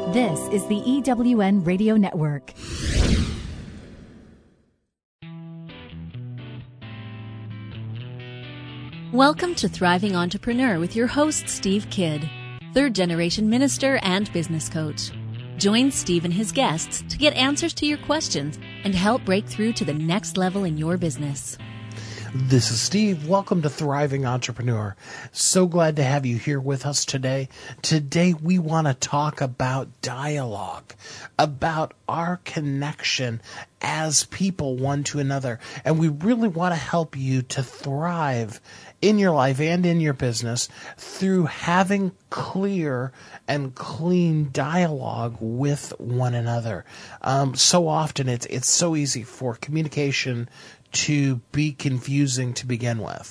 This is the EWN Radio Network. Welcome to Thriving Entrepreneur with your host, Steve Kidd, third-generation minister and business coach. Join Steve and his guests to get answers to your questions and help break through to the next level in your business. This is Steve. Welcome to Thriving Entrepreneur. So glad to have you here with us today. Today we want to talk about dialogue, about our connection as people one to another. And we really want to help you to thrive in your life and in your business through having clear and clean dialogue with one another. So often it's so easy for communication to be confusing to begin with.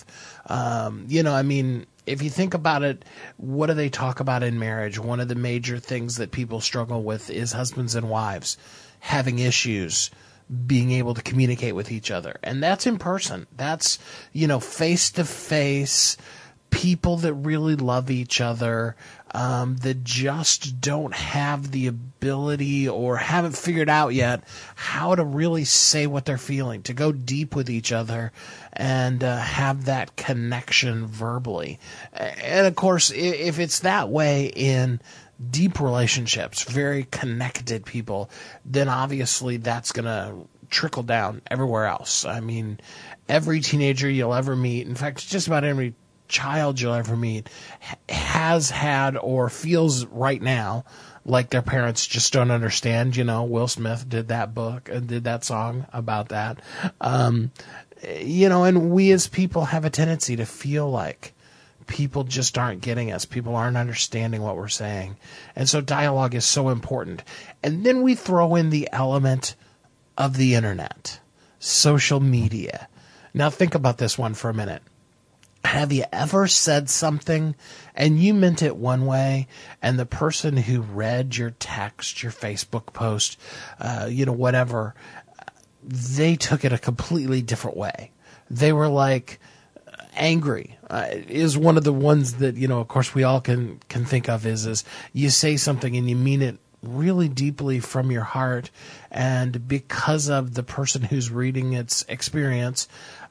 If you think about it, what do they talk about in marriage? One of the major things that people struggle with is husbands and wives having issues being able to communicate with each other. And that's in person. That's, face to face, people that really love each other, that just don't have the ability or haven't figured out yet how to really say what they're feeling, to go deep with each other and have that connection verbally. And of course, if it's that way in deep relationships, very connected people, then obviously that's going to trickle down everywhere else. I mean, every teenager you'll ever meet, in fact, just about every child you'll ever meet has had or feels right now like their parents just don't understand. Will Smith did that book and did that song about that. And we as people have a tendency to feel like people just aren't getting us. People aren't understanding what we're saying. And so dialogue is so important. And then we throw in the element of the internet, social media. Now think about this one for a minute. Have you ever said something and you meant it one way, and the person who read your text, your Facebook post, whatever, they took it a completely different way? They were like angry. Is one of the ones that, of course we all can think of is you say something and you mean it really deeply from your heart, and because of the person who's reading its experience,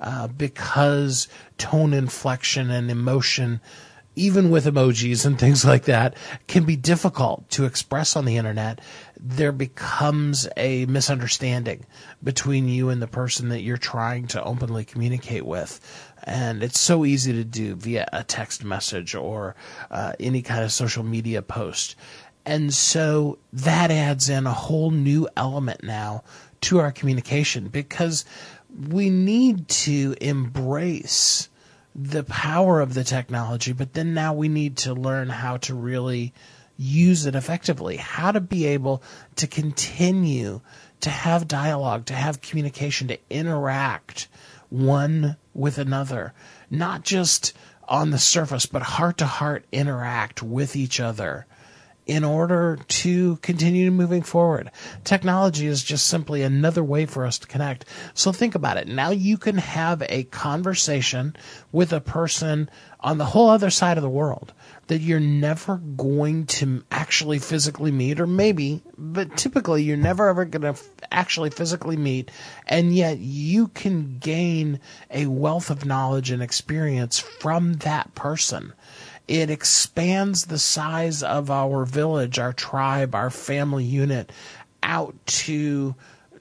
because tone inflection and emotion, even with emojis and things like that, can be difficult to express on the internet, there becomes a misunderstanding between you and the person that you're trying to openly communicate with. And it's so easy to do via a text message or any kind of social media post. And so that adds in a whole new element now to our communication, because we need to embrace the power of the technology, but then now we need to learn how to really use it effectively, how to be able to continue to have dialogue, to have communication, to interact one with another, not just on the surface, but heart-to-heart interact with each other in order to continue moving forward. Technology is just simply another way for us to connect. So think about it. Now you can have a conversation with a person on the whole other side of the world that you're never going to actually physically meet, or maybe, but typically you're never ever going to actually physically meet, and yet you can gain a wealth of knowledge and experience from that person. It expands the size of our village, our tribe, our family unit out to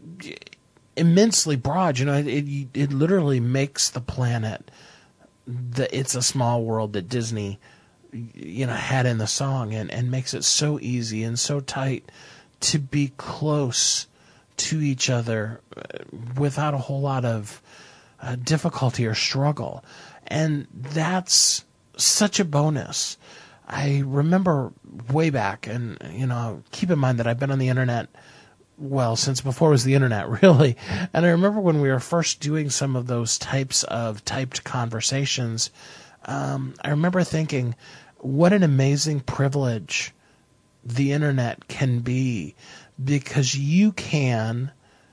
immensely broad. It literally makes the planet It's a Small World that Disney, had in the song, and makes it so easy and so tight to be close to each other without a whole lot of difficulty or struggle. And that's such a bonus. I remember way back, and keep in mind that I've been on the internet since before it was the internet, really. And I remember when we were first doing some of those types of typed conversations, I remember thinking, what an amazing privilege the internet can be, because you can,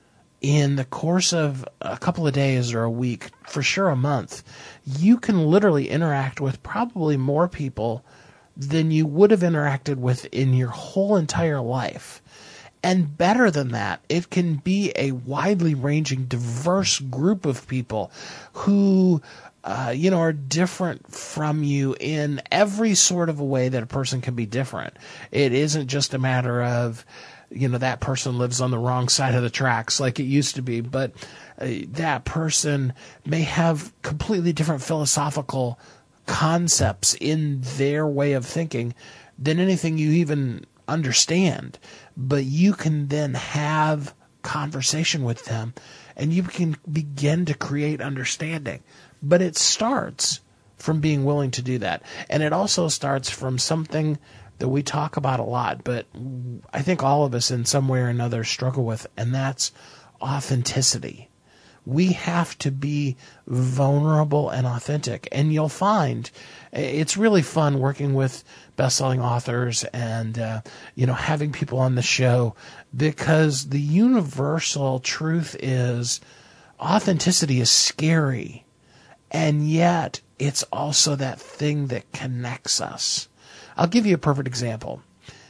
in the course of a couple of days or a week, for sure a month, you can literally interact with probably more people than you would have interacted with in your whole entire life. And better than that, it can be a widely ranging, diverse group of people who, are different from you in every sort of a way that a person can be different. It isn't just a matter of, that person lives on the wrong side of the tracks like it used to be, but that person may have completely different philosophical concepts in their way of thinking than anything you even understand. But you can then have conversation with them and you can begin to create understanding. But it starts from being willing to do that. And it also starts from something that we talk about a lot, but I think all of us in some way or another struggle with, and that's authenticity. We have to be vulnerable and authentic. And you'll find it's really fun working with best-selling authors and, having people on the show, because the universal truth is authenticity is scary. And yet it's also that thing that connects us. I'll give you a perfect example.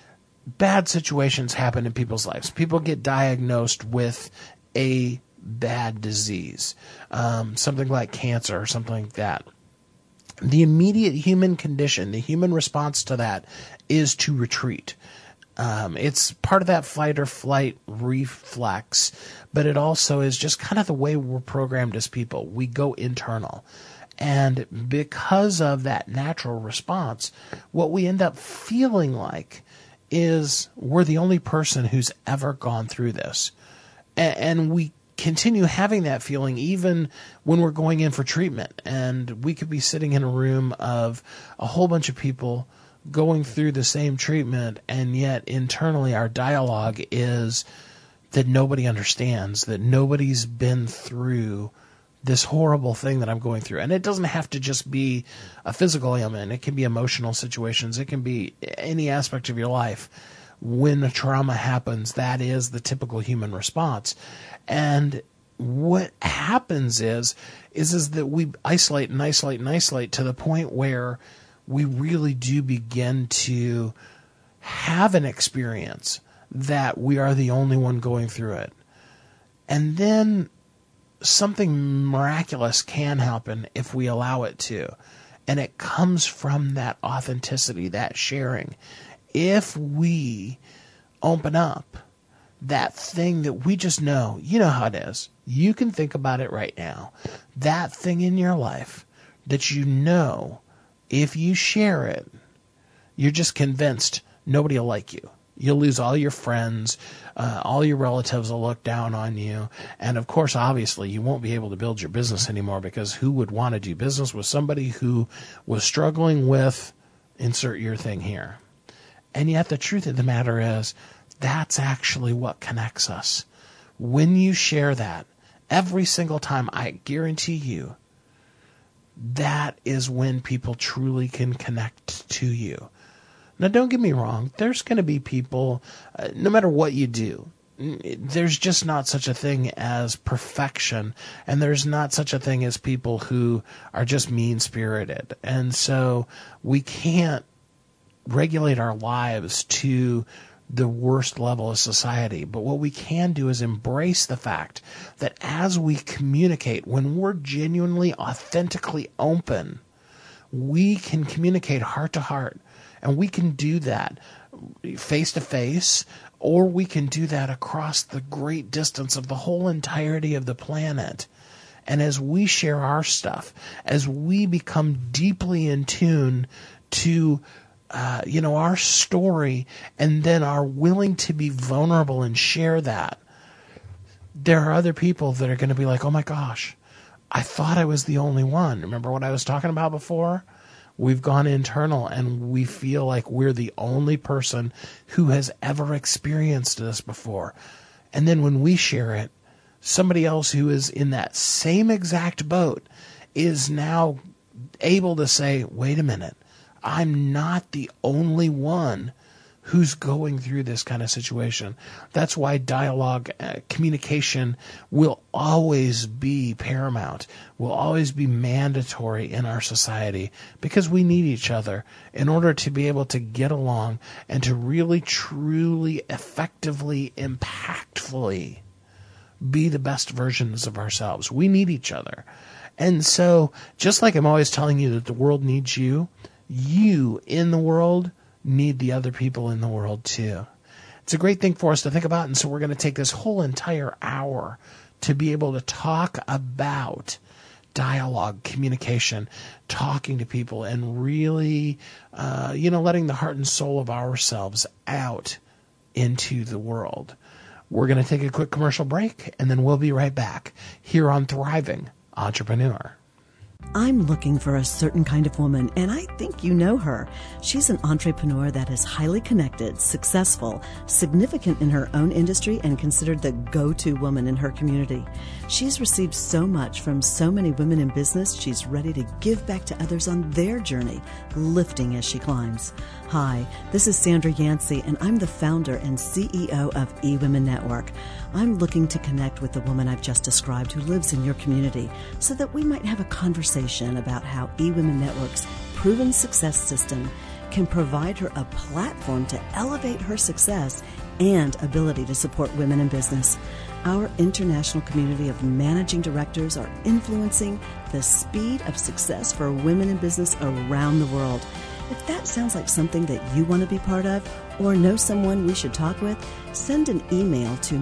Bad situations happen in people's lives. People get diagnosed with a bad disease, something like cancer or something like that. The immediate human condition, the human response to that is to retreat. It's part of that fight or flight reflex, but it also is just kind of the way we're programmed as people. We go internal. And because of that natural response, what we end up feeling like is we're the only person who's ever gone through this. And we continue having that feeling even when we're going in for treatment. And we could be sitting in a room of a whole bunch of people going through the same treatment, and yet internally our dialogue is that nobody understands, that nobody's been through this horrible thing that I'm going through. And it doesn't have to just be a physical ailment. It can be emotional situations. It can be any aspect of your life. When a trauma happens, that is the typical human response. And what happens is that we isolate and isolate and isolate to the point where we really do begin to have an experience that we are the only one going through it. And then something miraculous can happen if we allow it to. And it comes from that authenticity, that sharing. If we open up that thing that we just know, you know how it is. You can think about it right now. That thing in your life that you know, if you share it, you're just convinced nobody will like you. You'll lose all your friends. All your relatives will look down on you. And of course, obviously, you won't be able to build your business anymore, because who would want to do business with somebody who was struggling with insert your thing here? And yet the truth of the matter is that's actually what connects us. When you share that, every single time, I guarantee you, that is when people truly can connect to you. Now, don't get me wrong. There's going to be people, no matter what you do, there's just not such a thing as perfection, and there's not such a thing as people who are just mean-spirited. And so we can't regulate our lives to the worst level of society. But what we can do is embrace the fact that as we communicate, when we're genuinely, authentically open, we can communicate heart to heart. And we can do that face to face, or we can do that across the great distance of the whole entirety of the planet. And as we share our stuff, as we become deeply in tune to our story, and then are willing to be vulnerable and share that, there are other people that are going to be like, oh my gosh, I thought I was the only one. Remember what I was talking about before? We've gone internal and we feel like we're the only person who has ever experienced this before. And then when we share it, somebody else who is in that same exact boat is now able to say, wait a minute, I'm not the only one who's going through this kind of situation. That's why dialogue, communication will always be paramount, will always be mandatory in our society, because we need each other in order to be able to get along and to really, truly, effectively, impactfully be the best versions of ourselves. We need each other. And so, just like I'm always telling you that the world needs you, you in the world need the other people in the world too. It's a great thing for us to think about, and so we're going to take this whole entire hour to be able to talk about dialogue, communication, talking to people, and really, letting the heart and soul of ourselves out into the world. We're going to take a quick commercial break, and then we'll be right back here on Thriving Entrepreneur. I'm looking for a certain kind of woman, and I think you know her. She's an entrepreneur that is highly connected, successful, significant in her own industry, and considered the go-to woman in her community. She's received so much from so many women in business, she's ready to give back to others on their journey, lifting as she climbs. Hi, this is Sandra Yancey, and I'm the founder and CEO of eWomen Network. I'm looking to connect with the woman I've just described who lives in your community so that we might have a conversation about how eWomen Network's proven success system can provide her a platform to elevate her success and ability to support women in business. Our international community of managing directors are influencing the speed of success for women in business around the world. If that sounds like something that you want to be part of or know someone we should talk with, send an email to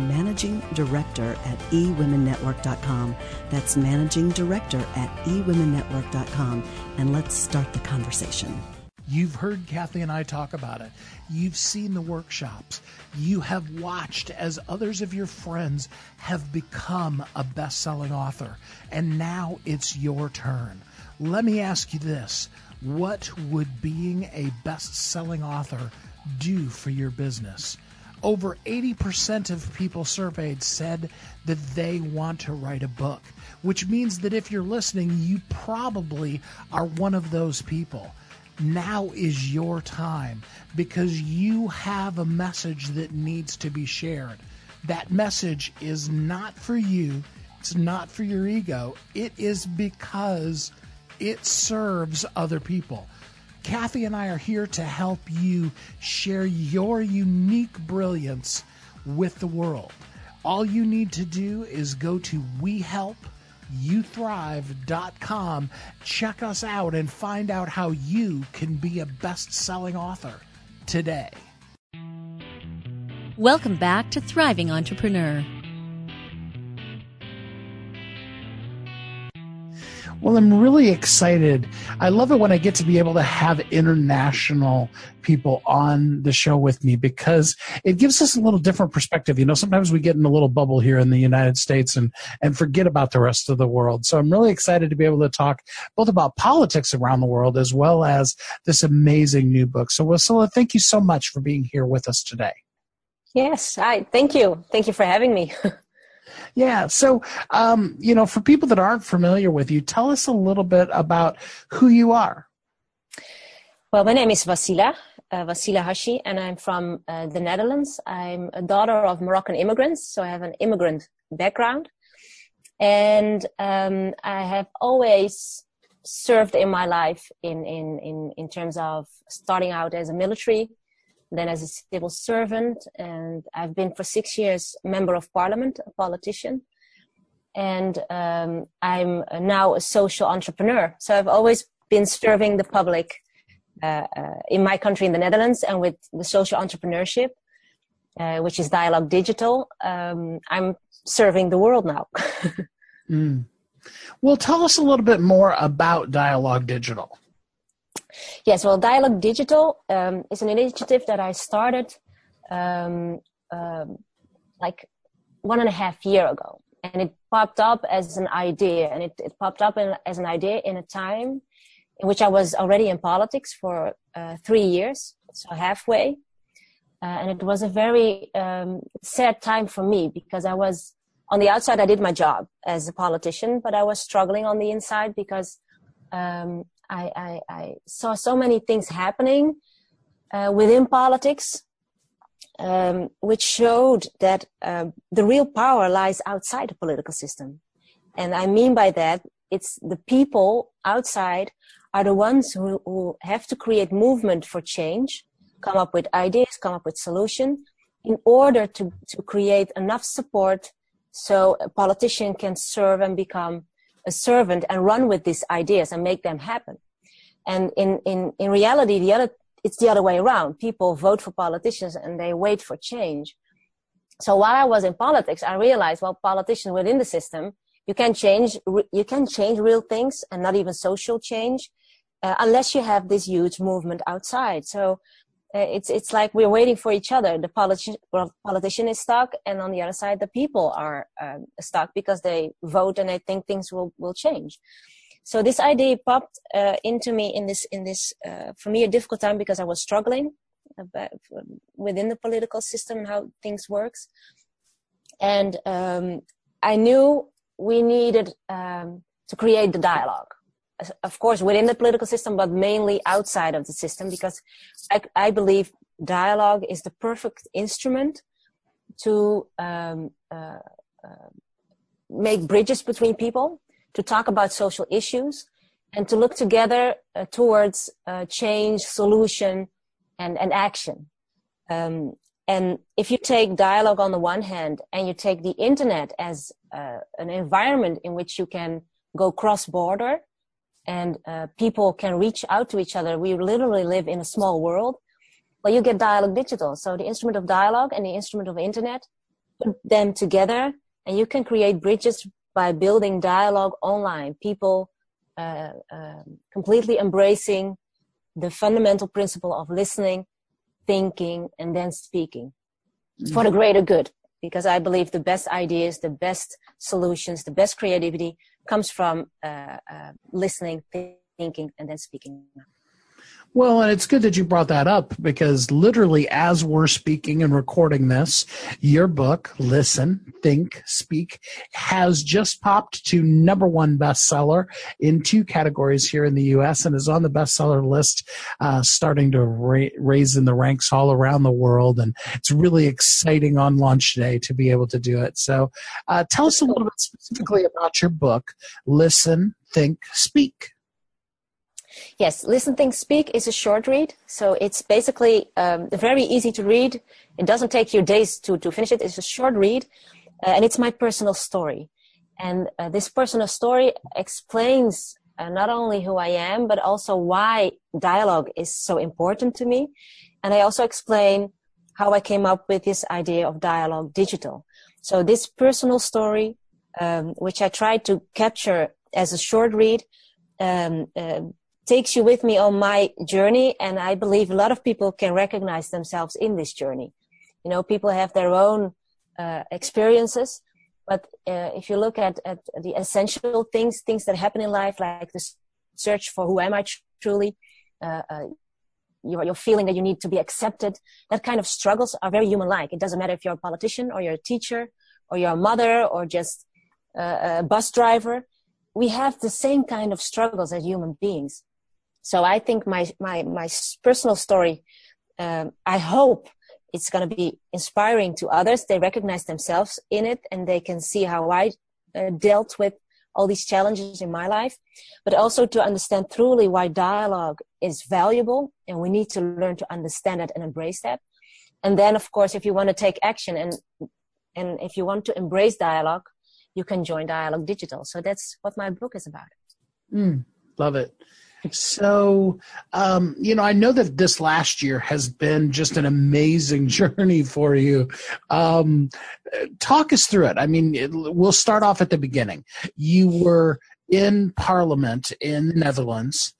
managingdirector@ewomennetwork.com. That's managingdirector@ewomennetwork.com, and let's start the conversation. You've heard Kathy and I talk about it. You've seen the workshops. You have watched as others of your friends have become a best-selling author. And now it's your turn. Let me ask you this. What would being a best-selling author do for your business? Over 80% of people surveyed said that they want to write a book, which means that if you're listening, you probably are one of those people. Now is your time, because you have a message that needs to be shared. That message is not for you. It's not for your ego. It is because it serves other people. Kathy and I are here to help you share your unique brilliance with the world. All you need to do is go to WeHelpYouThrive.com, check us out, and find out how you can be a best-selling author today. Welcome back to Thriving Entrepreneur. Well, I'm really excited. I love it when I get to be able to have international people on the show with me, because it gives us a little different perspective. You know, sometimes we get in a little bubble here in the United States and forget about the rest of the world. So I'm really excited to be able to talk both about politics around the world as well as this amazing new book. So, Wasila, thank you so much for being here with us today. Yes, thank you. Thank you for having me. Yeah. So, for people that aren't familiar with you, tell us a little bit about who you are. Well, my name is Wasila Hashi, and I'm from the Netherlands. I'm a daughter of Moroccan immigrants, so I have an immigrant background. And I have always served in my life in terms of starting out as a military, then as a civil servant, and I've been for 6 years member of parliament, a politician, and I'm now a social entrepreneur. So I've always been serving the public in my country, in the Netherlands, and with the social entrepreneurship, which is Dialogue Digital. I'm serving the world now. Well, tell us a little bit more about Dialogue Digital. Yes, well, Dialogue Digital is an initiative that I started like 1.5 years ago. And it popped up as an idea. And it popped up as an idea in a time in which I was already in politics for 3 years, so halfway. And it was a very sad time for me, because I was, on the outside, I did my job as a politician, but I was struggling on the inside because I saw so many things happening within politics which showed that the real power lies outside the political system. And I mean by that, it's the people outside are the ones who have to create movement for change, come up with ideas, come up with solutions, in order to create enough support so a politician can serve and become a servant and run with these ideas and make them happen. And in reality, it's the other way around. People vote for politicians and they wait for change. So while I was in politics, I realized, well, politicians within the system, you can change real things and not even social change unless you have this huge movement outside. So it's like we're waiting for each other. The politician is stuck, and on the other side, the people are stuck because they vote and they think things will change. So this idea popped into me in this for me a difficult time, because I was struggling within the political system and how things works, and I knew we needed to create the dialogue. Of course, within the political system, but mainly outside of the system, because I believe dialogue is the perfect instrument to make bridges between people, to talk about social issues, and to look together towards change, solution, and action. And if you take dialogue on the one hand, and you take the internet as an environment in which you can go cross-border, and people can reach out to each other. We literally live in a small world. Well, you get Dialogue Digital. So the instrument of dialogue and the instrument of internet, put them together, and you can create bridges by building dialogue online. People completely embracing the fundamental principle of listening, thinking, and then speaking for the greater good. Because I believe the best ideas, the best solutions, the best creativity comes from listening, thinking, and then speaking. Well, and it's good that you brought that up, because literally as we're speaking and recording this, your book, Listen, Think, Speak, has just popped to #1 bestseller in 2 categories here in the U.S. and is on the bestseller list, starting to raise in the ranks all around the world. And it's really exciting on launch day to be able to do it. So tell us a little bit specifically about your book, Listen, Think, Speak. Yes, Listen, Think, Speak is a short read. So it's basically very easy to read. It doesn't take you days to finish it. It's a short read. And it's my personal story. And this personal story explains not only who I am, but also why dialogue is so important to me. And I also explain how I came up with this idea of Dialogue Digital. So this personal story, which I tried to capture as a short read, takes you with me on my journey, and I believe a lot of people can recognize themselves in this journey. You know, people have their own experiences, but if you look at the essential things that happen in life, like the search for who am I truly, your feeling that you need to be accepted, that kind of struggles are very human-like. It doesn't matter if you're a politician or you're a teacher or you're a mother or just a bus driver. We have the same kind of struggles as human beings. So I think my personal story, I hope it's going to be inspiring to others. They recognize themselves in it, and they can see how I dealt with all these challenges in my life, but also to understand truly why dialogue is valuable, and we need to learn to understand it and embrace that. And then, of course, if you want to take action and if you want to embrace dialogue, you can join Dialogue Digital. So that's what my book is about. Love it. So, I know that this last year has been just an amazing journey for you. Talk us through it. I mean, we'll start off at the beginning. You were in Parliament in the Netherlands,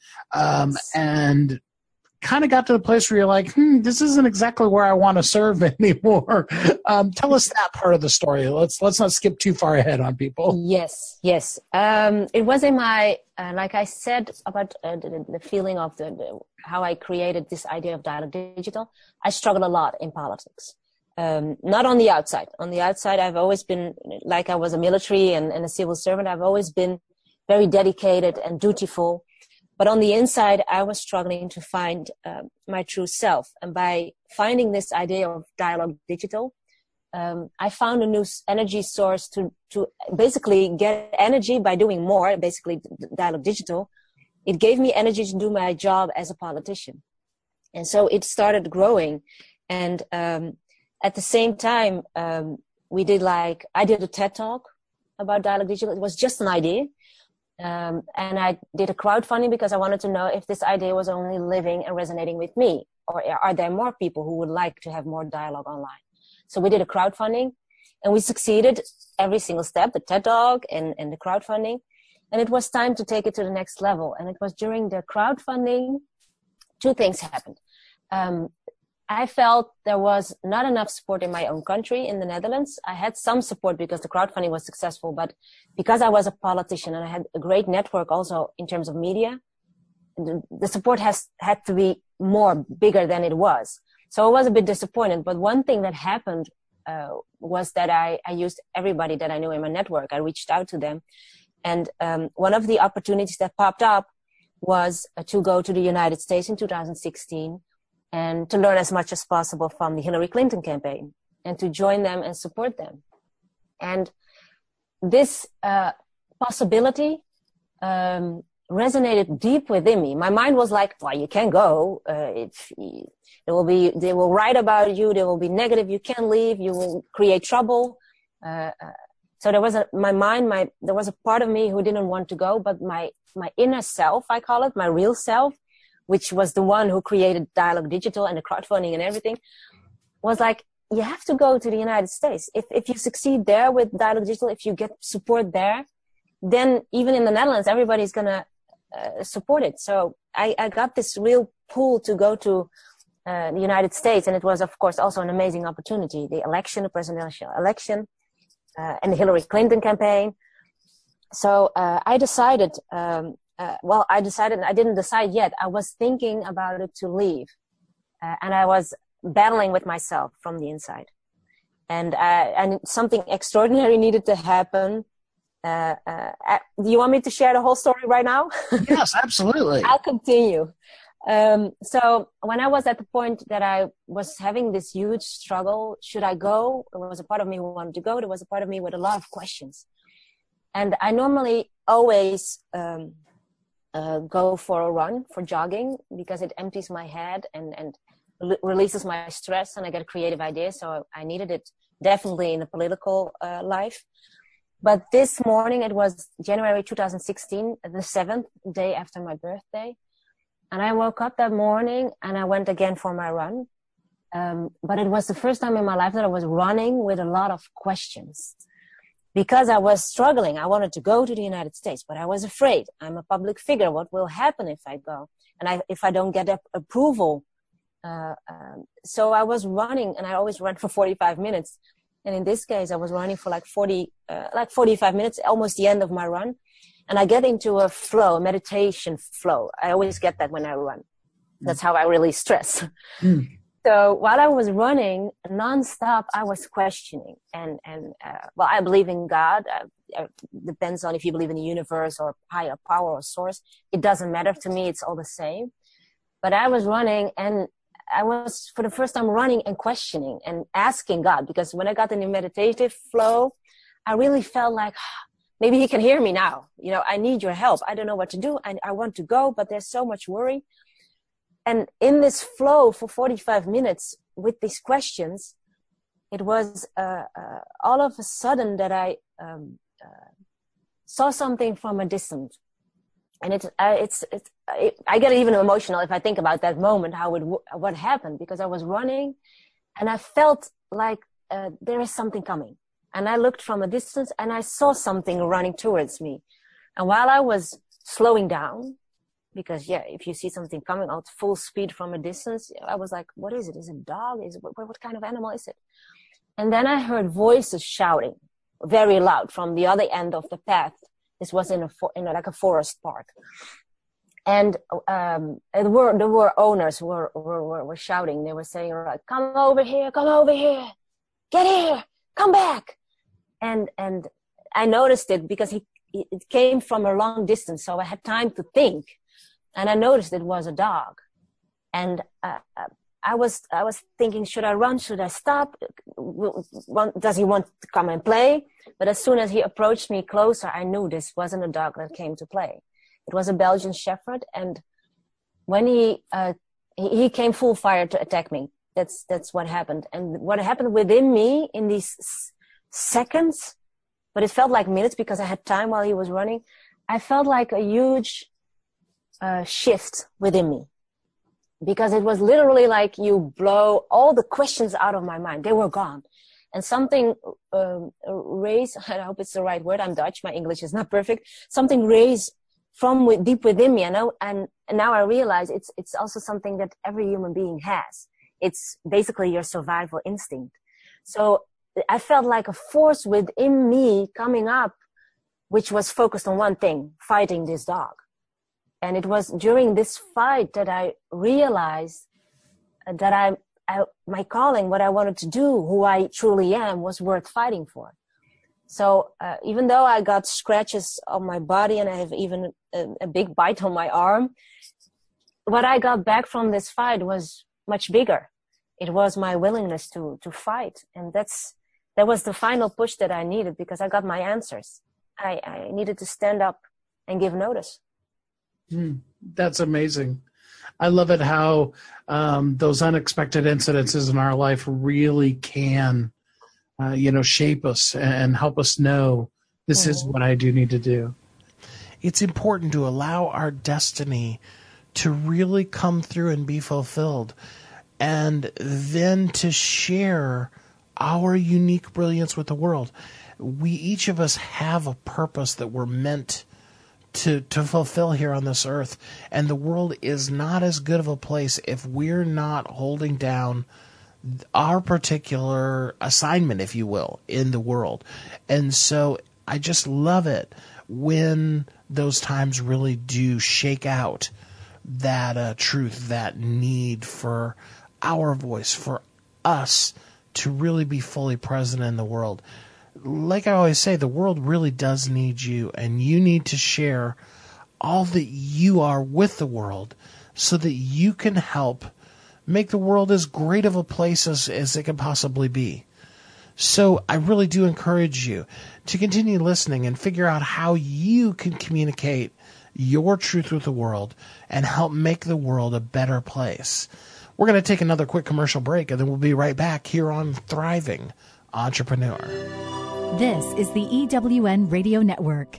and kind of got to the place where you're like, this isn't exactly where I want to serve anymore. Tell us that part of the story. Let's not skip too far ahead on people. Yes. It was in my, like I said about the feeling of how I created this idea of Dialogue Digital. I struggled a lot in politics. Not on the outside. On the outside, I've always been, like I was a military and a civil servant, I've always been very dedicated and dutiful. But on the inside, I was struggling to find my true self. And by finding this idea of Dialogue Digital, I found a new energy source to basically get energy by doing more, basically Dialogue Digital. It gave me energy to do my job as a politician. And so it started growing. And at the same time, I did a TED Talk about Dialogue Digital. It was just an idea. And I did a crowdfunding because I wanted to know if this idea was only living and resonating with me, or are there more people who would like to have more dialogue online? So we did a crowdfunding, and we succeeded every single step, the TED Talk and the crowdfunding. And it was time to take it to the next level. And it was during the crowdfunding, two things happened. I felt there was not enough support in my own country, in the Netherlands. I had some support because the crowdfunding was successful, but because I was a politician and I had a great network also in terms of media, the support had to be bigger than it was. So I was a bit disappointed. But one thing that happened was that I used everybody that I knew in my network. I reached out to them. And one of the opportunities that popped up was to go to the United States in 2016 and to learn as much as possible from the Hillary Clinton campaign and to join them and support them. And this possibility resonated deep within me. My mind was like, well, you can't go. They will write about you. They will be negative. You can't leave. You will create trouble. So there was there was a part of me who didn't want to go, but my inner self, I call it, my real self, which was the one who created Dialogue Digital and the crowdfunding and everything, was like, you have to go to the United States. If you succeed there with Dialogue Digital, if you get support there, then even in the Netherlands, everybody's going to support it. So I got this real pull to go to the United States. And it was, of course, also an amazing opportunity. The presidential election, and the Hillary Clinton campaign. So I decided, I didn't decide yet. I was thinking about it to leave. And I was battling with myself from the inside. And something extraordinary needed to happen. Do you want me to share the whole story right now? Yes, absolutely. I'll continue. So when I was at the point that I was having this huge struggle, should I go? There was a part of me who wanted to go. There was a part of me with a lot of questions. And I normally always go for a run, for jogging, because it empties my head and releases my stress, and I get creative ideas. So I needed it definitely in the political life. But this morning, it was January 2016, the 7th day after my birthday. And I woke up that morning and I went again for my run. But it was the first time in my life that I was running with a lot of questions. Because I was struggling. I wanted to go to the United States, but I was afraid. I'm a public figure. What will happen if I go? And if I don't get approval? So I was running, and I always run for 45 minutes. And in this case, I was running for like 45 minutes, almost the end of my run. And I get into a flow, a meditation flow. I always get that when I run. That's how I release stress. Mm. So while I was running nonstop, I was questioning. And I believe in God. Depends on if you believe in the universe or higher power or source. It doesn't matter to me. It's all the same. But I was running, and I was for the first time running and questioning and asking God, because when I got in the meditative flow, I really felt like, maybe he can hear me now. You know, I need your help. I don't know what to do. I want to go, but there's so much worry. And in this flow for 45 minutes with these questions, it was all of a sudden that I saw something from a distance. And I get even emotional if I think about that moment, what happened, because I was running and I felt like there is something coming. And I looked from a distance and I saw something running towards me. And while I was slowing down, because if you see something coming out full speed from a distance, I was like, what is it? Is it a dog? What kind of animal is it? And then I heard voices shouting very loud from the other end of the path. This was in a forest park. And there were owners who were shouting. They were saying, like, come over here, get here, come back. And I noticed it because it came from a long distance. So I had time to think. and I noticed it was a dog. And I was thinking, should I run? Should I stop? Does he want to come and play? But as soon as he approached me closer, I knew this wasn't a dog that came to play. It was a Belgian Shepherd, and when he came full fire to attack me. That's what happened. And what happened within me in these seconds, but it felt like minutes because I had time while he was running. I felt like a huge shift within me, because it was literally like you blow all the questions out of my mind. They were gone. And something raised, I hope it's the right word, I'm Dutch, my English is not perfect, something raised from deep within me. And now I realize it's also something that every human being has. It's basically your survival instinct. So I felt like a force within me coming up, which was focused on one thing, fighting this dog. And it was during this fight that I realized that my calling, what I wanted to do, who I truly am, was worth fighting for. So even though I got scratches on my body and I have even a big bite on my arm, what I got back from this fight was much bigger. It was my willingness to fight. And that was the final push that I needed, because I got my answers. I needed to stand up and give notice. That's amazing. I love it how those unexpected incidences in our life really can, shape us and help us know this is what I do need to do. It's important to allow our destiny to really come through and be fulfilled, and then to share our unique brilliance with the world. We, each of us, have a purpose that we're meant to fulfill here on this earth. And the world is not as good of a place if we're not holding down our particular assignment, if you will, in the world. And so I just love it when those times really do shake out that truth, that need for our voice, for us to really be fully present in the world. Like I always say, the world really does need you, and you need to share all that you are with the world so that you can help make the world as great of a place as it can possibly be. So I really do encourage you to continue listening and figure out how you can communicate your truth with the world and help make the world a better place. We're going to take another quick commercial break, and then we'll be right back here on Thriving Entrepreneur. This is the EWN Radio Network.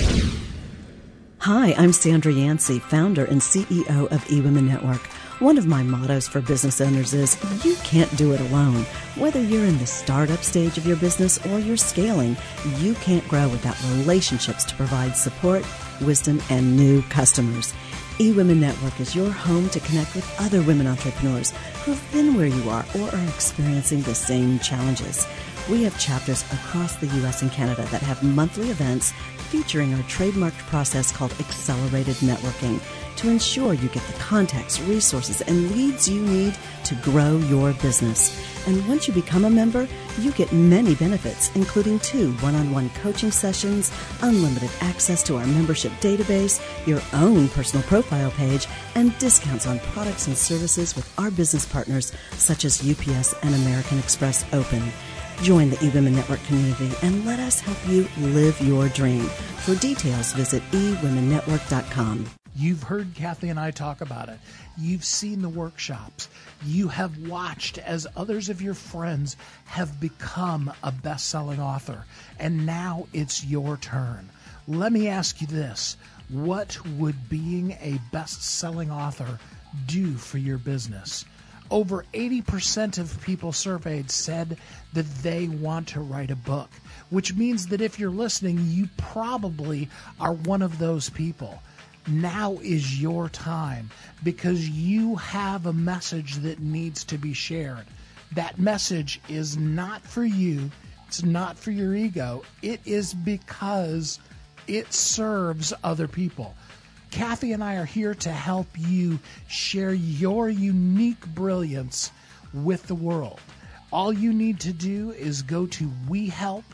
Hi, I'm Sandra Yancey, founder and CEO of eWomen Network. One of my mottos for business owners is, you can't do it alone. Whether you're in the startup stage of your business or you're scaling, you can't grow without relationships to provide support, wisdom, and new customers. eWomen Network is your home to connect with other women entrepreneurs who've been where you are or are experiencing the same challenges. We have chapters across the U.S. and Canada that have monthly events featuring our trademarked process called Accelerated Networking to ensure you get the contacts, resources, and leads you need to grow your business. And once you become a member, you get many benefits, including 2 one-on-one coaching sessions, unlimited access to our membership database, your own personal profile page, and discounts on products and services with our business partners such as UPS and American Express Open. Join the eWomen Network community and let us help you live your dream. For details, visit eWomenNetwork.com. You've heard Kathy and I talk about it. You've seen the workshops. You have watched as others of your friends have become a best-selling author. And now it's your turn. Let me ask you this. What would being a best-selling author do for your business? Over 80% of people surveyed said that they want to write a book, which means that if you're listening, you probably are one of those people. Now is your time, because you have a message that needs to be shared. That message is not for you. It's not for your ego. It is because it serves other people. Kathy and I are here to help you share your unique brilliance with the world. All you need to do is go to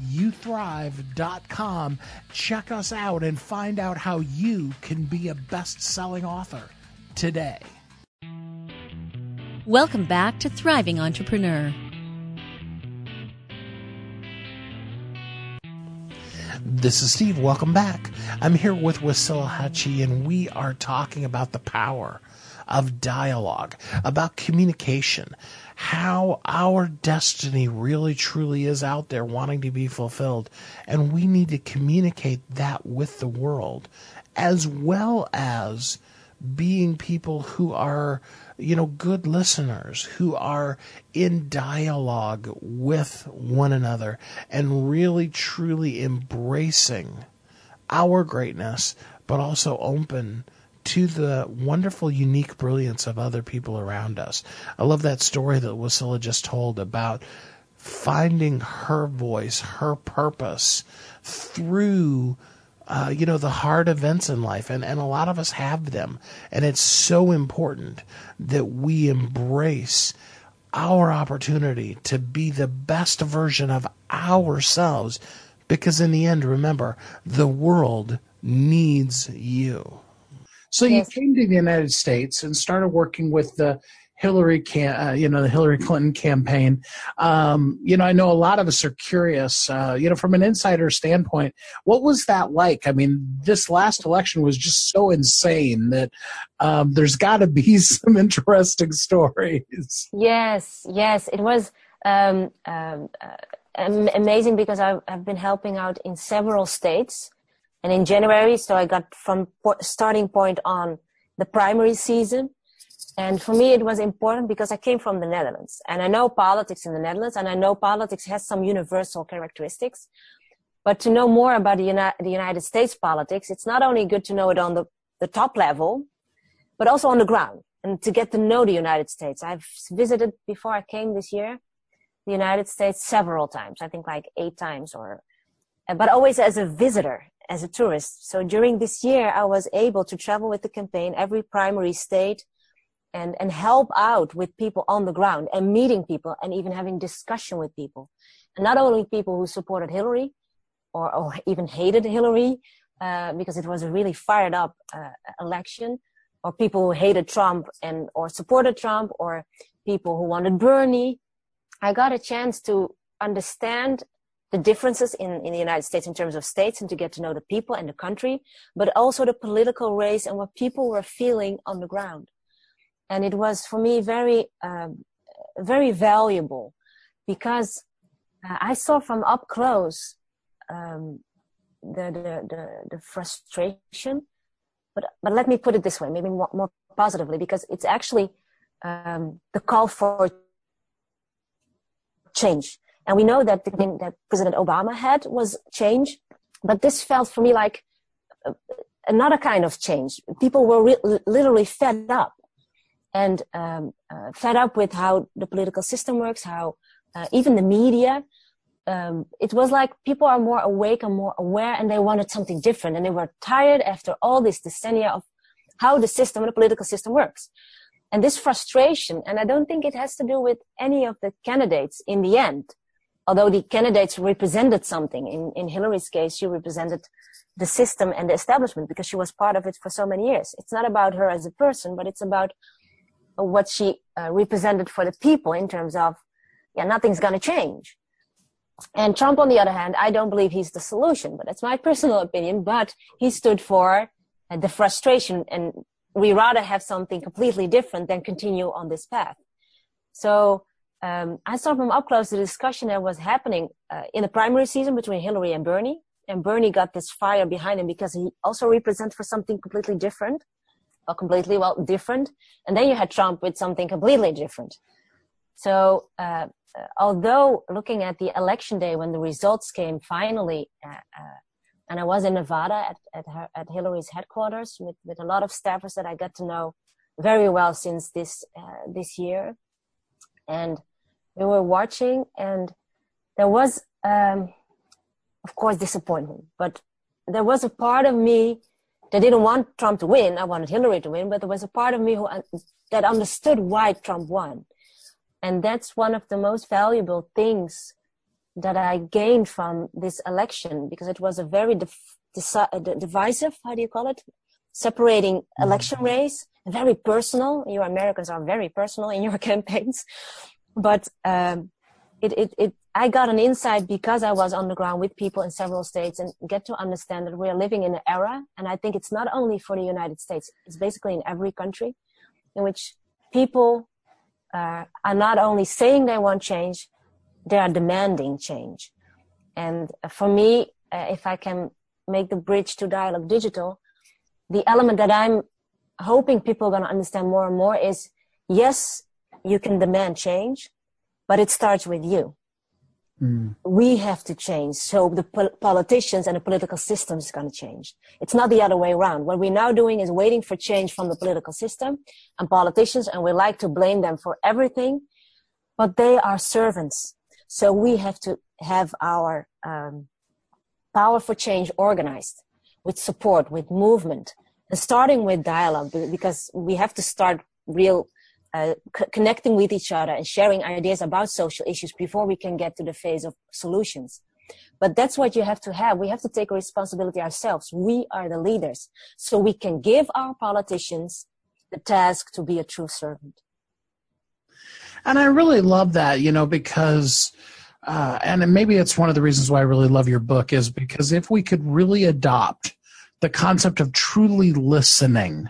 youthrive.com. Check us out and find out how you can be a best-selling author today. Welcome back to Thriving Entrepreneur. This is Steve. Welcome back. I'm here with Wasila Hachi, and we are talking about the power of dialogue, about communication, how our destiny really truly is out there wanting to be fulfilled, and we need to communicate that with the world, as well as being people who are, good listeners, who are in dialogue with one another and really truly embracing our greatness, but also open to the wonderful, unique brilliance of other people around us. I love that story that Wasila just told about finding her voice, her purpose through the hard events in life, and a lot of us have them, and it's so important that we embrace our opportunity to be the best version of ourselves, because in the end, remember, the world needs you. So you came to the United States and started working with the Hillary Clinton campaign. I know a lot of us are curious, from an insider standpoint, what was that like? I mean, this last election was just so insane that there's got to be some interesting stories. Yes, it was amazing because I've been helping out in several states. And in January, so I got from starting point on the primary season. And for me, it was important because I came from the Netherlands, and I know politics in the Netherlands, and I know politics has some universal characteristics. But to know more about the United States politics, it's not only good to know it on the top level, but also on the ground, and to get to know the United States. I've visited, before I came this year, the United States several times, I think like 8 times, but always as a visitor, as a tourist. So during this year, I was able to travel with the campaign, every primary state, and help out with people on the ground and meeting people and even having discussion with people. And not only people who supported Hillary or even hated Hillary, because it was a really fired up election, or people who hated Trump or supported Trump, or people who wanted Bernie. I got a chance to understand the differences in the United States in terms of states, and to get to know the people and the country, but also the political race and what people were feeling on the ground. And it was for me very, very valuable, because I saw from up close the frustration. But let me put it this way, maybe more positively, because it's actually the call for change. And we know that the thing that President Obama had was change, but this felt for me like another kind of change. People were literally fed up. And fed up with how the political system works, how even the media, it was like people are more awake and more aware, and they wanted something different. And they were tired after all this decennia of how the system and the political system works. And this frustration, and I don't think it has to do with any of the candidates in the end, although the candidates represented something. In Hillary's case, she represented the system and the establishment because she was part of it for so many years. It's not about her as a person, but it's about what she represented for the people in terms of, nothing's going to change. And Trump, on the other hand, I don't believe he's the solution, but that's my personal opinion. But he stood for the frustration, and we rather have something completely different than continue on this path. So I saw from up close the discussion that was happening in the primary season between Hillary and Bernie. And Bernie got this fire behind him because he also represents for something completely different. Different. And then you had Trump with something completely different. So although looking at the election day when the results came finally, and I was in Nevada at Hillary's headquarters with a lot of staffers that I got to know very well since this year. And we were watching, and there was, of course, disappointment. But there was a part of me that didn't want Trump to win. I wanted Hillary to win, but there was a part of me that understood why Trump won. And that's one of the most valuable things that I gained from this election, because it was a very divisive, how do you call it? Separating election race, very personal. You Americans are very personal in your campaigns. But I got an insight because I was on the ground with people in several states and get to understand that we are living in an era. And I think it's not only for the United States, it's basically in every country in which people are not only saying they want change, they are demanding change. And for me, if I can make the bridge to Dialogue Digital, the element that I'm hoping people are going to understand more and more is, yes, you can demand change, but it starts with you. We have to change. So the politicians and the political system is going to change. It's not the other way around. What we're now doing is waiting for change from the political system and politicians, and we like to blame them for everything, but they are servants. So we have to have our power for change organized with support, with movement, and starting with dialogue, because we have to start real connecting with each other and sharing ideas about social issues before we can get to the phase of solutions. But that's what you have to have. We have to take responsibility ourselves. We are the leaders, so we can give our politicians the task to be a true servant. And I really love that, because, and maybe it's one of the reasons why I really love your book, is because if we could really adopt the concept of truly listening,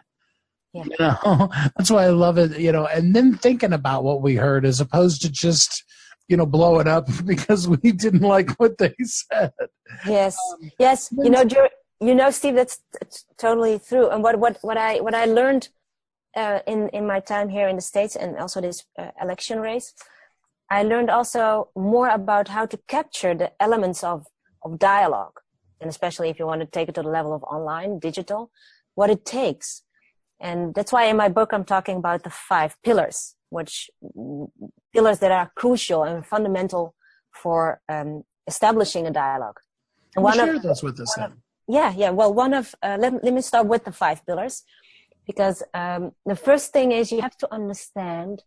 that's why I love it, and then thinking about what we heard as opposed to just, blow it up because we didn't like what they said. Yes. Steve, that's totally true. And what I learned in my time here in the States, and also this election race, I learned also more about how to capture the elements of dialogue, and especially if you want to take it to the level of online, digital, what it takes. And that's why in my book I'm talking about the 5 pillars, pillars that are crucial and fundamental for establishing a dialogue. And share those with us then. Well, let me start with the 5 pillars, because the first thing is you have to understand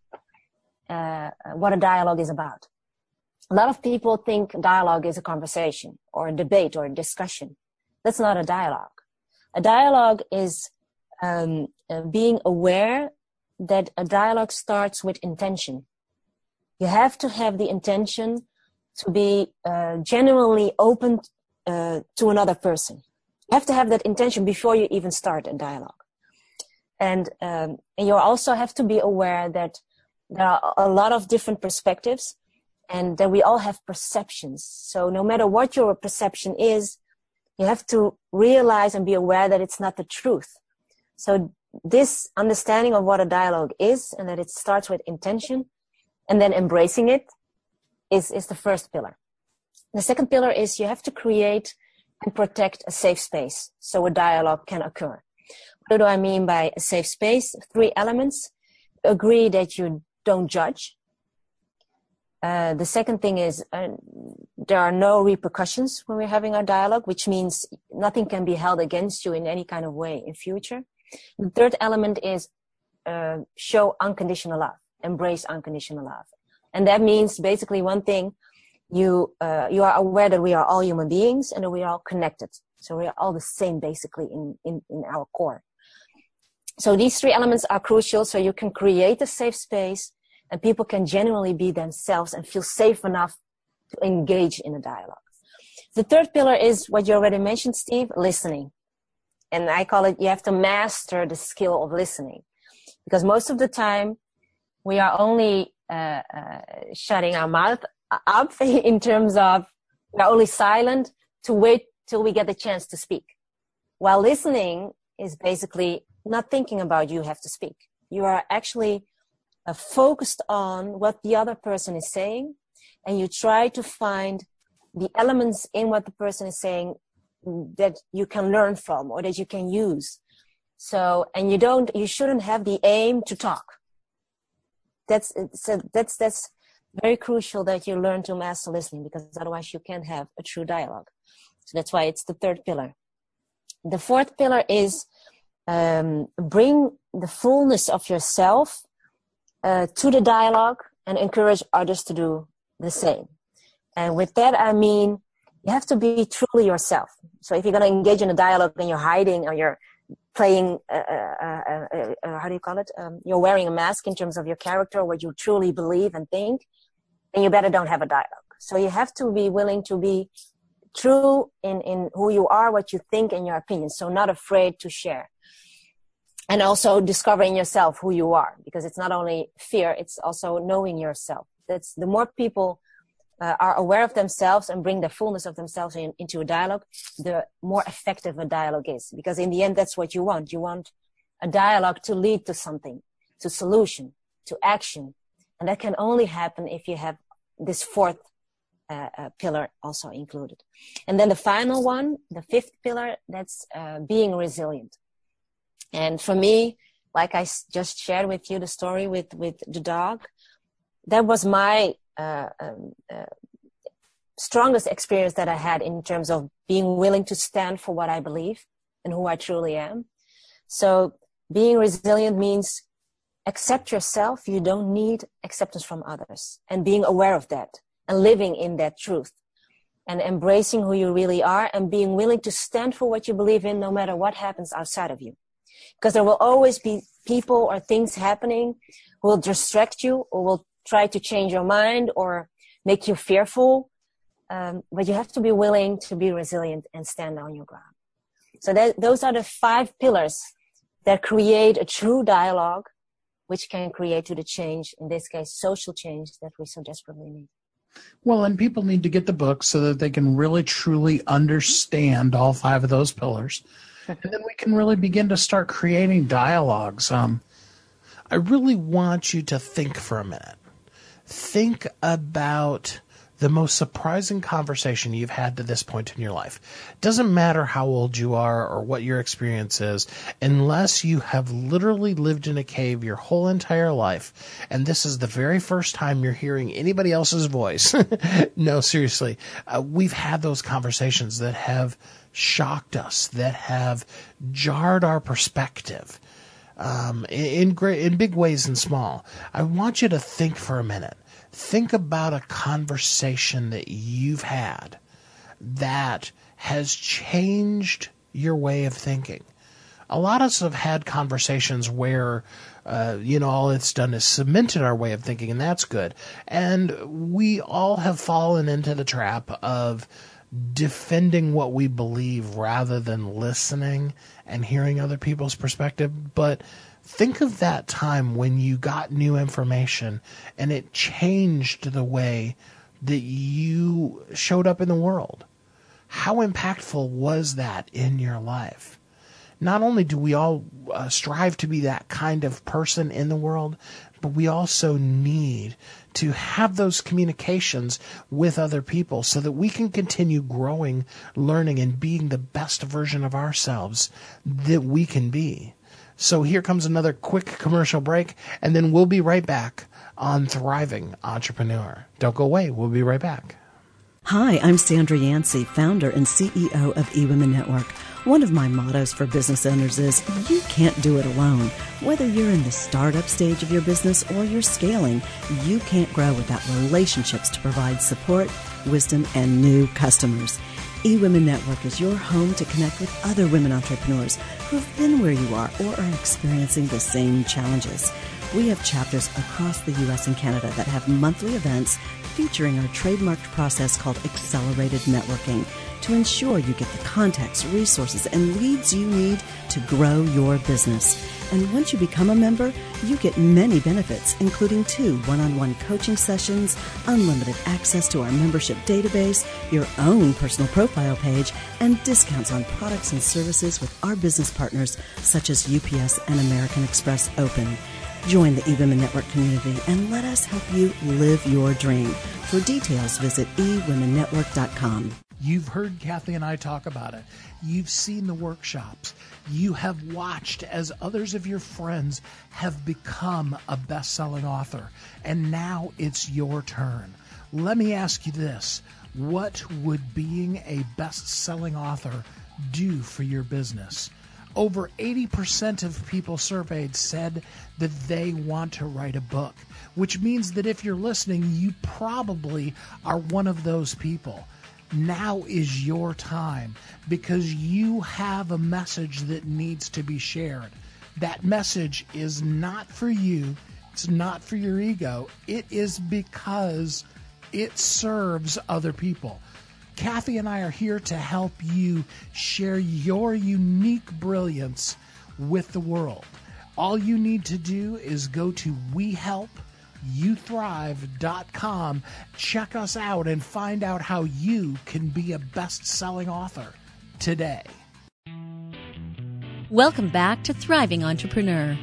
what a dialogue is about. A lot of people think dialogue is a conversation or a debate or a discussion. That's not a dialogue. A dialogue is being aware that a dialogue starts with intention. You have to have the intention to be genuinely open to another person. You have to have that intention before you even start a dialogue. And you also have to be aware that there are a lot of different perspectives and that we all have perceptions. So no matter what your perception is, you have to realize and be aware that it's not the truth. So this understanding of what a dialogue is and that it starts with intention and then embracing it is the first pillar. The second pillar is you have to create and protect a safe space so a dialogue can occur. What do I mean by a safe space? 3 elements. Agree that you don't judge. The second thing is there are no repercussions when we're having a dialogue, which means nothing can be held against you in any kind of way in future. The third element is show unconditional love, embrace unconditional love. And that means basically one thing, you are aware that we are all human beings and that we are all connected. So we are all the same basically in our core. So these 3 elements are crucial so you can create a safe space and people can genuinely be themselves and feel safe enough to engage in a dialogue. The third pillar is what you already mentioned, Steve, listening. And I call it, you have to master the skill of listening. Because most of the time, we are only shutting our mouth up in terms of we're only silent to wait till we get the chance to speak. While listening is basically not thinking about you have to speak. You are actually focused on what the other person is saying, and you try to find the elements in what the person is saying that you can learn from or that you can use. So, and you shouldn't have the aim to talk. That's very crucial that you learn to master listening, because otherwise you can't have a true dialogue. So that's why it's the third pillar. The fourth pillar is bring the fullness of yourself to the dialogue and encourage others to do the same. And with that, I mean, you have to be truly yourself. So if you're going to engage in a dialogue and you're hiding or you're playing, how do you call it? You're wearing a mask in terms of your character, what you truly believe and think, then you better don't have a dialogue. So you have to be willing to be true in who you are, what you think, and your opinions. So not afraid to share. And also discovering yourself, who you are, because it's not only fear, it's also knowing yourself. That's the more people are aware of themselves and bring the fullness of themselves into a dialogue, the more effective a dialogue is. Because in the end, that's what you want. You want a dialogue to lead to something, to solution, to action. And that can only happen if you have this fourth pillar also included. And then the final one, the fifth pillar, that's being resilient. And for me, like I just shared with you the story with the dog, that was my strongest experience that I had in terms of being willing to stand for what I believe and who I truly am. So being resilient means accept yourself. You don't need acceptance from others, and being aware of that and living in that truth and embracing who you really are and being willing to stand for what you believe in no matter what happens outside of you. Because there will always be people or things happening who will distract you or will try to change your mind or make you fearful. But you have to be willing to be resilient and stand on your ground. So those are the 5 pillars that create a true dialogue, which can create to the change, in this case, social change that we so desperately need. Well, and people need to get the book so that they can really, truly understand all 5 of those pillars. And then we can really begin to start creating dialogues. I really want you to think for a minute. Think about the most surprising conversation you've had to this point in your life. Doesn't matter how old you are or what your experience is, unless you have literally lived in a cave your whole entire life, and this is the very first time you're hearing anybody else's voice. No, seriously. We've had those conversations that have shocked us, that have jarred our perspective, in big ways and small. I want you to think for a minute. Think about a conversation that you've had that has changed your way of thinking. A lot of us have had conversations where, all it's done is cemented our way of thinking, and that's good. And we all have fallen into the trap of defending what we believe rather than listening and hearing other people's perspective. But think of that time when you got new information and it changed the way that you showed up in the world. How impactful was that in your life? Not only do we all strive to be that kind of person in the world, but we also need to have those communications with other people so that we can continue growing, learning, and being the best version of ourselves that we can be. So here comes another quick commercial break, and then we'll be right back on Thriving Entrepreneur. Don't go away. We'll be right back. Hi, I'm Sandra Yancey, founder and CEO of eWomen Network. One of my mottos for business owners is, you can't do it alone. Whether you're in the startup stage of your business or you're scaling, you can't grow without relationships to provide support, wisdom, and new customers. eWomen Network is your home to connect with other women entrepreneurs who have been where you are or are experiencing the same challenges. We have chapters across the U.S. and Canada that have monthly events featuring our trademarked process called Accelerated Networking to ensure you get the contacts, resources, and leads you need to grow your business. And once you become a member, you get many benefits, including 2 one-on-one coaching sessions, unlimited access to our membership database, your own personal profile page, and discounts on products and services with our business partners such as UPS and American Express Open. Join the eWomen Network community and let us help you live your dream. For details, visit eWomenNetwork.com. You've heard Kathy and I talk about it. You've seen the workshops. You have watched as others of your friends have become a best-selling author. And now it's your turn. Let me ask you this. What would being a best-selling author do for your business? over 80% of people surveyed said that they want to write a book, which means that if you're listening, you probably are one of those people. Now is your time, because you have a message that needs to be shared. That message is not for you. It's not for your ego. It is because it serves other people. Kathy and I are here to help you share your unique brilliance with the world. All you need to do is go to WeHelpYouThrive.com, check us out, and find out how you can be a best-selling author today. Welcome back to Thriving Entrepreneur.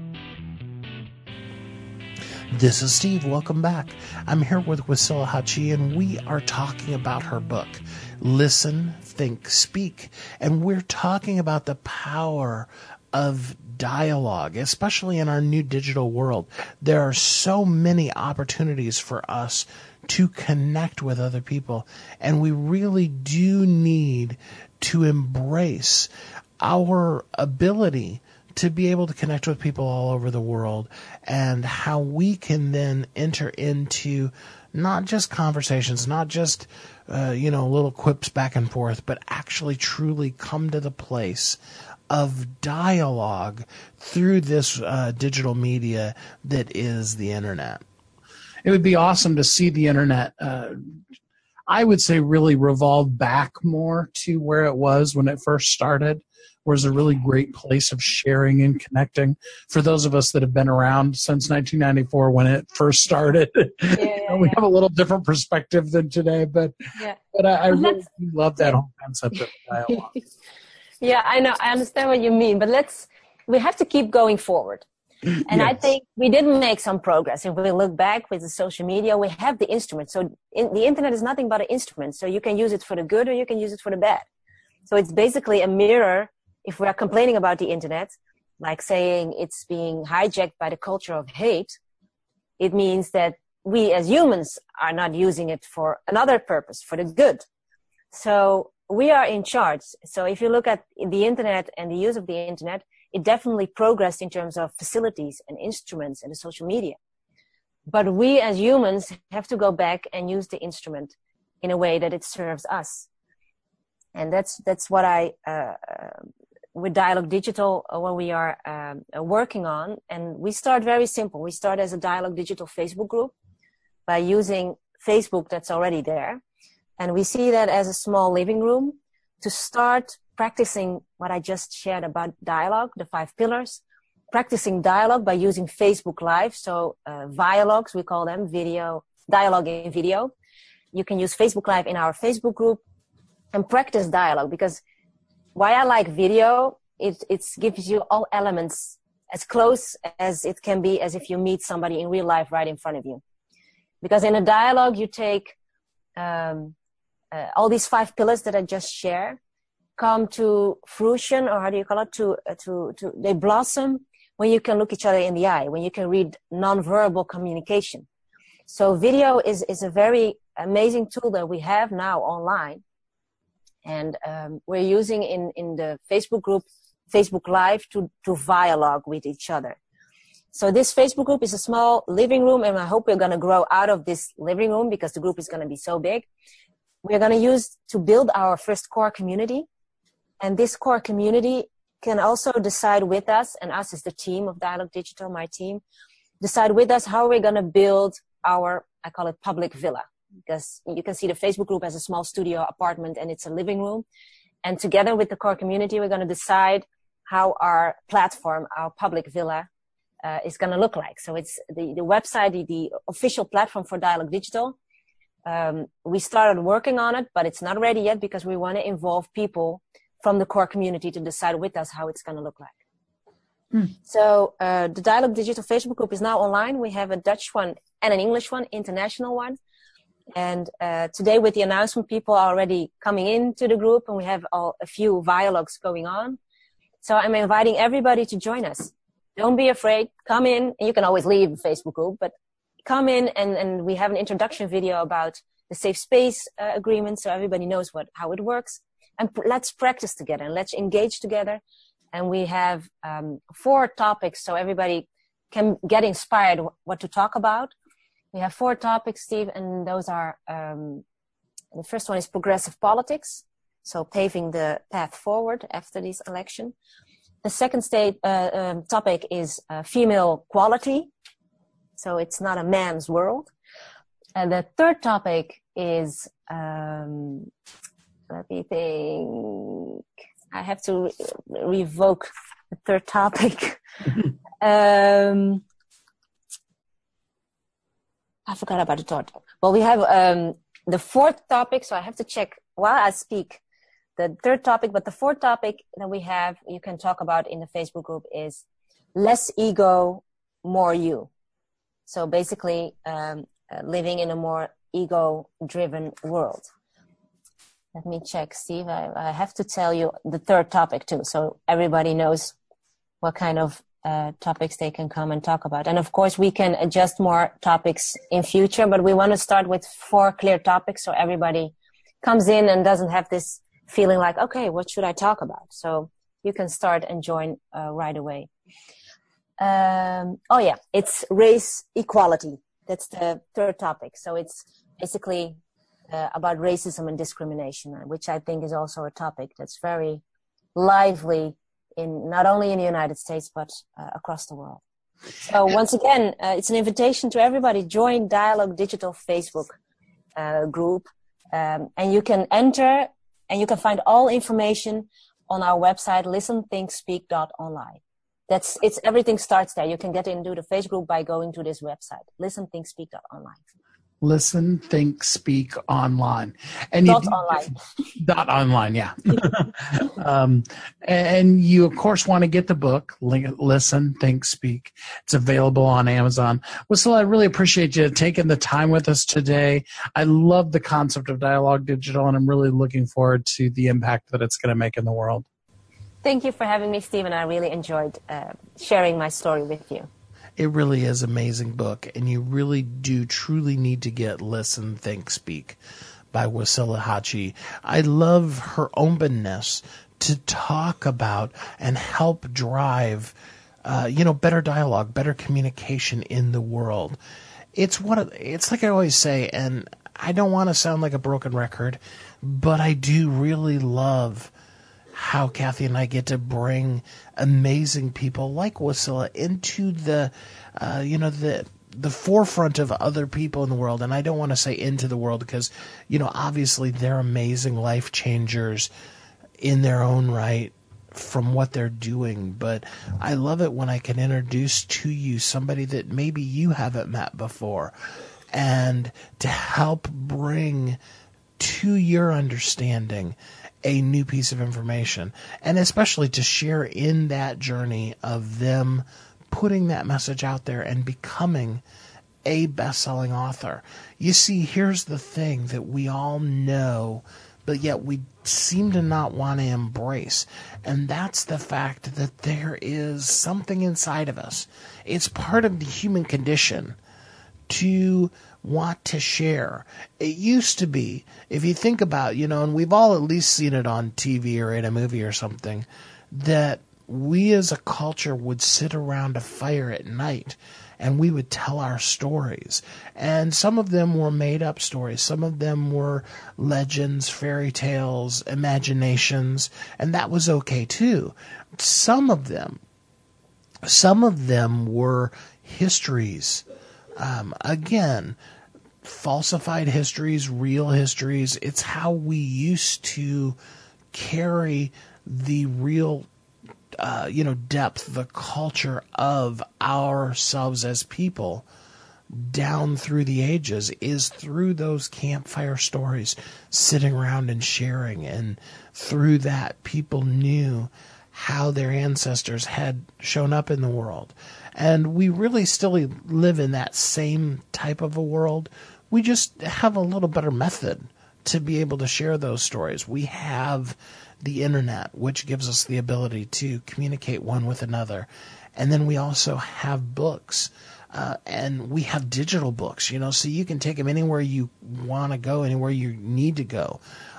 This is Steve. Welcome back. I'm here with Wasila Hachi, and we are talking about her book, Listen, Think, Speak. And we're talking about the power of dialogue, especially in our new digital world. There are so many opportunities for us to connect with other people, and we really do need to embrace our ability to be able to connect with people all over the world, and how we can then enter into not just conversations, not just, little quips back and forth, but actually truly come to the place of dialogue through this digital media that is the internet. It would be awesome to see the internet, I would say, really revolve back more to where it was when it first started. Was a really great place of sharing and connecting for those of us that have been around since 1994 when it first started. We have a little different perspective than today, but I really love that whole concept of dialogue. Yeah, I know. I understand what you mean, but we have to keep going forward. And yes. I think we did make some progress. If we look back with the social media, we have the instrument. So the internet is nothing but an instrument. So you can use it for the good or you can use it for the bad. So it's basically a mirror. If we are complaining about the internet, like saying it's being hijacked by the culture of hate, it means that we as humans are not using it for another purpose, for the good. So we are in charge. So if you look at the internet and the use of the internet, it definitely progressed in terms of facilities and instruments and the social media. But we as humans have to go back and use the instrument in a way that it serves us. And that's what with Dialogue Digital, what we are working on. And we start very simple. We start as a Dialogue Digital Facebook group by using Facebook that's already there. And we see that as a small living room to start practicing what I just shared about dialogue, the 5 pillars, practicing dialogue by using Facebook Live. So Vialogs, we call them, video, dialogue in video. You can use Facebook Live in our Facebook group and practice dialogue, because why I like video, it gives you all elements as close as it can be as if you meet somebody in real life right in front of you. Because in a dialogue, you take all these 5 pillars that I just shared, come to fruition, or how do you call it? They blossom when you can look each other in the eye, when you can read nonverbal communication. So video is a very amazing tool that we have now online. And we're using in the Facebook group, Facebook Live, to dialogue with each other. So this Facebook group is a small living room, and I hope we're going to grow out of this living room because the group is going to be so big. We're going to use to build our first core community. And this core community can also decide with us, and us as the team of Dialogue Digital, my team, decide with us how we're going to build our, I call it public villa. Because you can see the Facebook group as a small studio apartment and it's a living room. And together with the core community, we're going to decide how our platform, our public villa, is going to look like. So it's the website, the official platform for Dialogue Digital. We started working on it, but it's not ready yet because we want to involve people from the core community to decide with us how it's going to look like. So the Dialogue Digital Facebook group is now online. We have a Dutch one and an English one, international one. And today with the announcement, people are already coming into the group, and we have a few dialogues going on. So I'm inviting everybody to join us. Don't be afraid. Come in, and you can always leave the Facebook group, but come in and we have an introduction video about the safe space agreement so everybody knows how it works. And let's practice together and let's engage together. And we have 4 topics, so everybody can get inspired what to talk about. We have 4 topics, Steve, and those are, the first one is progressive politics, so paving the path forward after this election. The second topic is female quality, so it's not a man's world. And the third topic is, let me think, I have to revoke the third topic. I forgot about the third topic. Well, we have the fourth topic, so I have to check while I speak the third topic. But the fourth topic that we have, you can talk about in the Facebook group, is less ego, more you. So basically, living in a more ego-driven world. Let me check, Steve. I have to tell you the third topic too, so everybody knows what kind of topics they can come and talk about. And of course, we can adjust more topics in future, but we want to start with 4 clear topics so everybody comes in and doesn't have this feeling like, okay, what should I talk about? So you can start and join right away. It's race equality. That's the third topic. So it's basically about racism and discrimination, which I think is also a topic that's very lively in not only in the United States, but across the world. So once again, it's an invitation to everybody. Join Dialogue Digital Facebook group, and you can enter and you can find all information on our website, listenthinkspeak.online. Everything starts there. You can get into the Facebook group by going to this website, listenthinkspeak.online. Listen, Think, Speak Online. And online. .online, yeah. And you, of course, want to get the book, Listen, Think, Speak. It's available on Amazon. Wasila, I really appreciate you taking the time with us today. I love the concept of Dialogue Digital, and I'm really looking forward to the impact that it's going to make in the world. Thank you for having me, Stephen. I really enjoyed sharing my story with you. It really is an amazing book, and you really do truly need to get Listen, Think, Speak by Wasila Haji. I love her openness to talk about and help drive, better dialogue, better communication in the world. It's like I always say, and I don't want to sound like a broken record, but I do really love how Kathy and I get to bring amazing people like Wasila into the forefront of other people in the world. And I don't want to say into the world because, obviously they're amazing life changers in their own right from what they're doing. But I love it when I can introduce to you somebody that maybe you haven't met before, and to help bring to your understanding a new piece of information, and especially to share in that journey of them putting that message out there and becoming a best-selling author. You see, here's the thing that we all know, but yet we seem to not want to embrace, and that's the fact that there is something inside of us. It's part of the human condition to want to share. It used to be, if you think about, and we've all at least seen it on TV or in a movie or something, that we as a culture would sit around a fire at night and we would tell our stories. And some of them were made up stories. Some of them were legends, fairy tales, imaginations, and that was okay too. Some of them were histories. Again, falsified histories, real histories. It's how we used to carry the real, depth, the culture of ourselves as people down through the ages, is through those campfire stories, sitting around and sharing. And through that, people knew how their ancestors had shown up in the world. And we really still live in that same type of a world. We just have a little better method to be able to share those stories. We have the internet, which gives us the ability to communicate one with another. And then we also have books, and we have digital books, so you can take them anywhere you want to go, anywhere you need to go.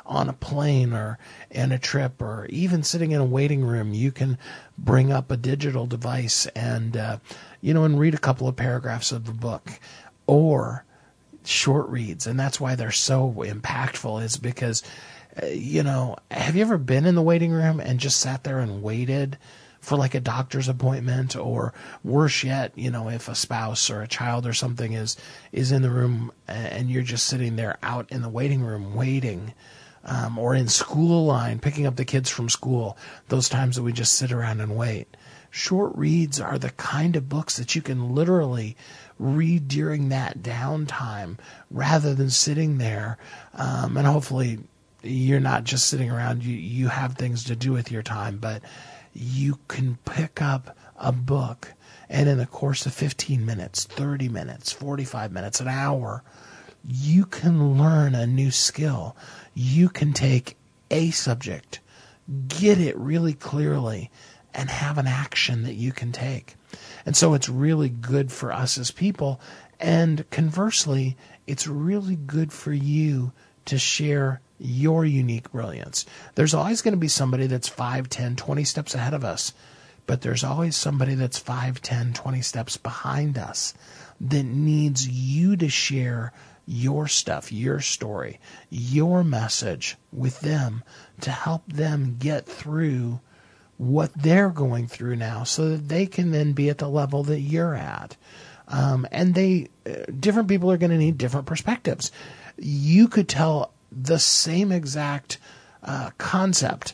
on a plane or in a trip, or even sitting in a waiting room, you can bring up a digital device and, and read a couple of paragraphs of the book, or short reads. And that's why they're so impactful, is because, have you ever been in the waiting room and just sat there and waited for like a doctor's appointment, or worse yet, if a spouse or a child or something is in the room and you're just sitting there out in the waiting room waiting, or in school line, picking up the kids from school, those times that we just sit around and wait. Short reads are the kind of books that you can literally read during that downtime rather than sitting there. And hopefully you're not just sitting around, you have things to do with your time, but you can pick up a book and in the course of 15 minutes, 30 minutes, 45 minutes, an hour, you can learn a new skill. You can take a subject, get it really clearly, and have an action that you can take. And so it's really good for us as people. And conversely, it's really good for you to share your unique brilliance. There's always going to be somebody that's 5, 10, 20 steps ahead of us, but there's always somebody that's 5, 10, 20 steps behind us that needs you to share your stuff, your story, your message with them to help them get through what they're going through now so that they can then be at the level that you're at. And different people are going to need different perspectives. You could tell the same exact concept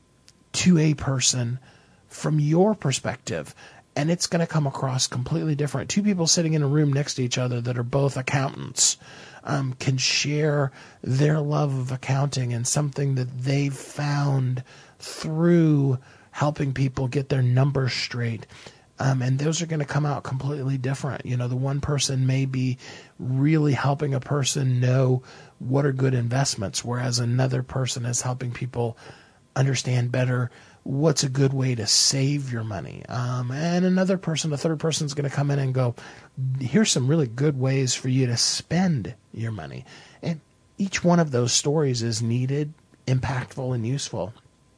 to a person from your perspective, and it's going to come across completely different. Two people sitting in a room next to each other that are both accountants can share their love of accounting and something that they've found through helping people get their numbers straight. And those are going to come out completely different. The one person may be really helping a person know what are good investments, whereas another person is helping people understand better what's a good way to save your money. And another person, a third person, is going to come in and go, here's some really good ways for you to spend your money. And each one of those stories is needed, impactful, and useful.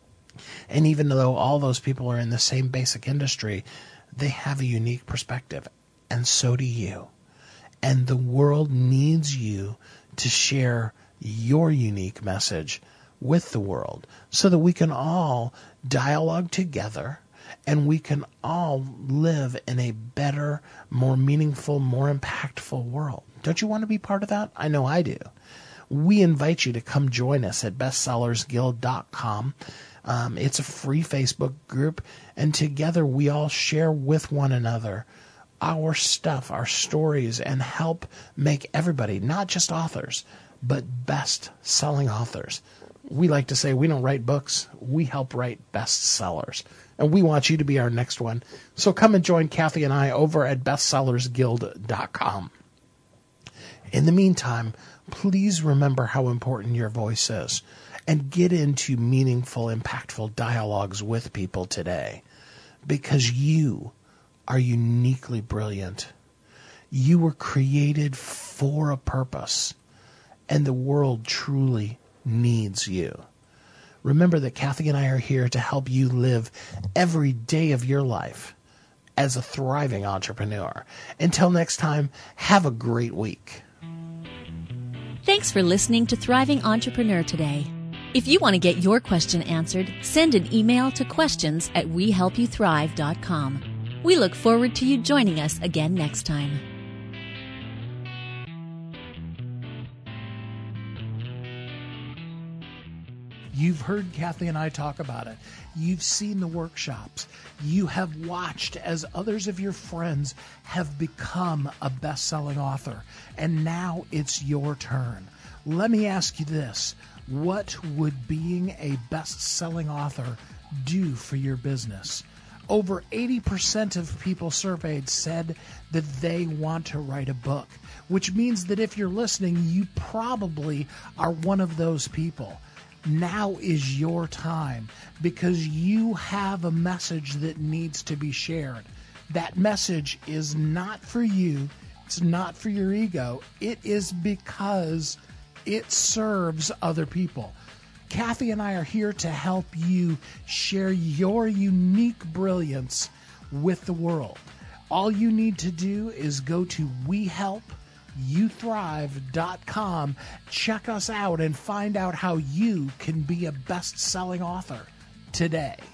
And even though all those people are in the same basic industry, they have a unique perspective, and so do you. And the world needs you to share your unique message with the world so that we can all dialogue together and we can all live in a better, more meaningful, more impactful world. Don't you want to be part of that? I know I do. We invite you to come join us at bestsellersguild.com. It's a free Facebook group, and together we all share with one another our stuff, our stories, and help make everybody, not just authors, but best-selling authors. We like to say we don't write books, we help write bestsellers. And we want you to be our next one. So come and join Kathy and I over at bestsellersguild.com. In the meantime, please remember how important your voice is and get into meaningful, impactful dialogues with people today, because you are uniquely brilliant. You were created for a purpose, and the world truly needs you. Remember that Kathy and I are here to help you live every day of your life as a thriving entrepreneur. Until next time, have a great week. Thanks for listening to Thriving Entrepreneur today. If you want to get your question answered, send an email to questions@wehelpyouthrive.com. We look forward to you joining us again next time. You've heard Kathy and I talk about it. You've seen the workshops. You have watched as others of your friends have become a best-selling author. And now it's your turn. Let me ask you this. What would being a best-selling author do for your business? Over 80% of people surveyed said that they want to write a book, which means that if you're listening, you probably are one of those people. Now is your time, because you have a message that needs to be shared. That message is not for you. It's not for your ego. It is because it serves other people. Kathy and I are here to help you share your unique brilliance with the world. All you need to do is go to WeHelpYouThrive.com, check us out, and find out how you can be a best-selling author today.